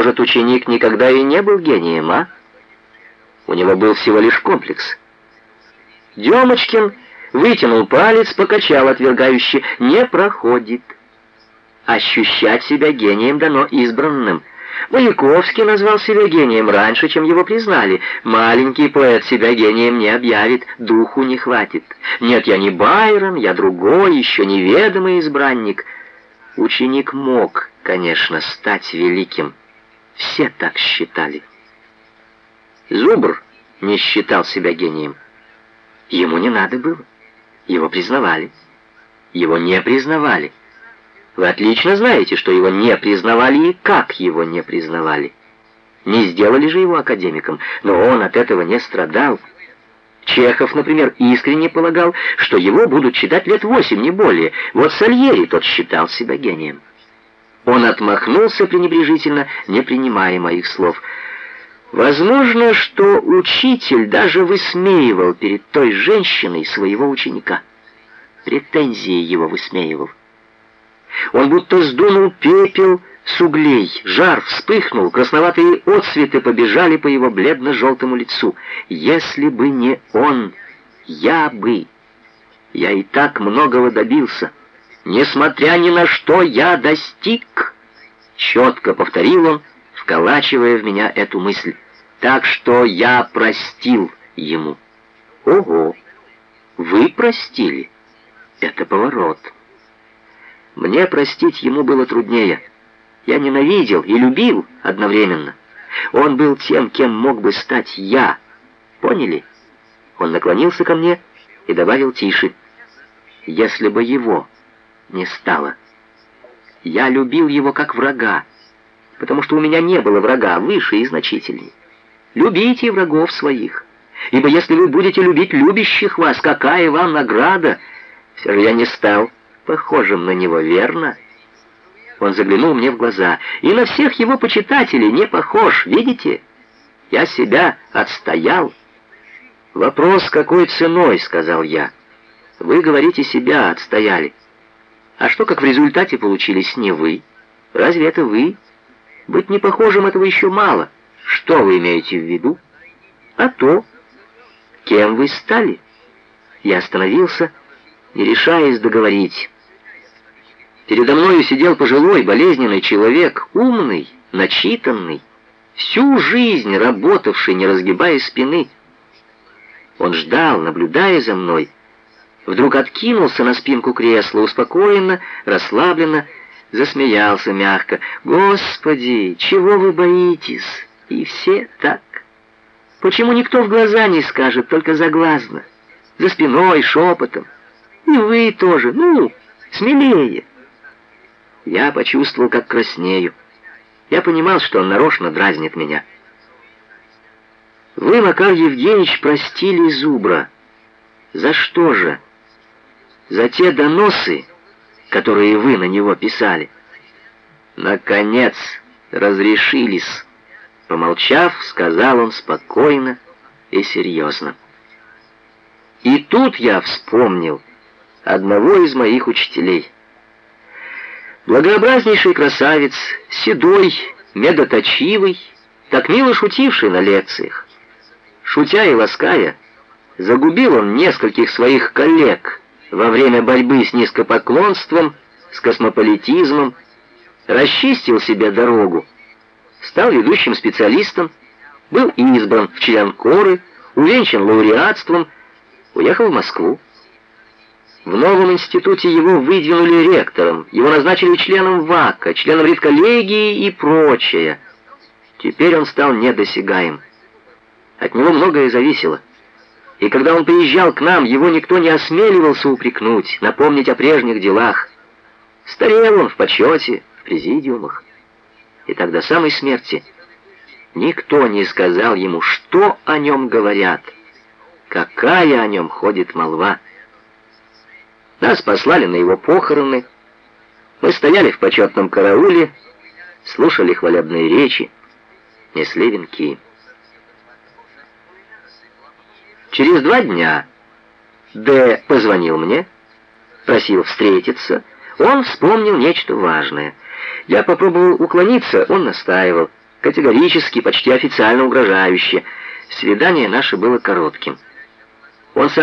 Может, ученик никогда и не был гением, а? У него был всего лишь комплекс. Демочкин вытянул палец, покачал отвергающе. Не проходит. Ощущать себя гением дано избранным. Маяковский назвал себя гением раньше, чем его признали. Маленький поэт себя гением не объявит, духу не хватит. Нет, я не Байрон, я другой, еще неведомый избранник. Ученик мог, конечно, стать великим. Все так считали. Зубр не считал себя гением. Ему не надо было. Его признавали. Его не признавали. Вы отлично знаете, что его не признавали и как его не признавали. Не сделали же его академиком, но он от этого не страдал. Чехов, например, искренне полагал, что его будут читать лет 8, не более. Вот Сальери тот считал себя гением. Он отмахнулся пренебрежительно, не принимая моих слов. Возможно, что учитель даже высмеивал перед той женщиной своего ученика. Претензии его высмеивал. Он будто сдунул пепел с углей, жар вспыхнул, красноватые отсветы побежали по его бледно-желтому лицу. Если бы не он, я и так многого добился. Несмотря ни на что, я достиг. Четко повторил он, вколачивая в меня эту мысль. Так что я простил ему. Ого, вы простили? Это поворот. Мне простить ему было труднее. Я ненавидел и любил одновременно. Он был тем, кем мог бы стать я. Поняли? Он наклонился ко мне и добавил тише. Если бы его не стало. Я любил его как врага, потому что у меня не было врага выше и значительней. Любите врагов своих, ибо если вы будете любить любящих вас, какая вам награда? Все же я не стал похожим на него, верно? Он заглянул мне в глаза. И на всех его почитателей не похож, видите? Я себя отстоял. Вопрос, какой ценой, сказал я. Вы говорите, себя отстояли. А что, как в результате получились не вы? Разве это вы? Быть не похожим этого еще мало. Что вы имеете в виду? А то, кем вы стали? Я остановился, не решаясь договорить. Передо мною сидел пожилой, болезненный человек, умный, начитанный, всю жизнь работавший, не разгибая спины. Он ждал, наблюдая за мной. Вдруг откинулся на спинку кресла, успокоенно, расслабленно, засмеялся мягко. «Господи, чего вы боитесь?» И все так. Почему никто в глаза не скажет, только заглазно, за спиной, шепотом? И вы тоже, смелее. Я почувствовал, как краснею. Я понимал, что он нарочно дразнит меня. Вы, Макар Евгеньевич, простили Зубра. За что же? За те доносы, которые вы на него писали. Наконец, разрешились. Помолчав, сказал он спокойно и серьезно. И тут я вспомнил одного из моих учителей. Благообразнейший красавец, седой, медоточивый, так мило шутивший на лекциях. Шутя и лаская, загубил он нескольких своих коллег во время борьбы с низкопоклонством, с космополитизмом, расчистил себе дорогу, стал ведущим специалистом, был избран в член Коры, увенчан лауреатством, уехал в Москву. В новом институте его выдвинули ректором, его назначили членом ВАКа, членом редколлегии и прочее. Теперь он стал недосягаем. От него многое зависело. И когда он приезжал к нам, его никто не осмеливался упрекнуть, напомнить о прежних делах. Старел он в почете, в президиумах. И так до самой смерти никто не сказал ему, что о нем говорят, какая о нем ходит молва. Нас послали на его похороны. Мы стояли в почетном карауле, слушали хвалебные речи, несли венки. Через 2 дня Д. позвонил мне, просил встретиться. Он вспомнил нечто важное. Я попробовал уклониться, он настаивал. категорически, почти официально угрожающе. Свидание наше было коротким. Он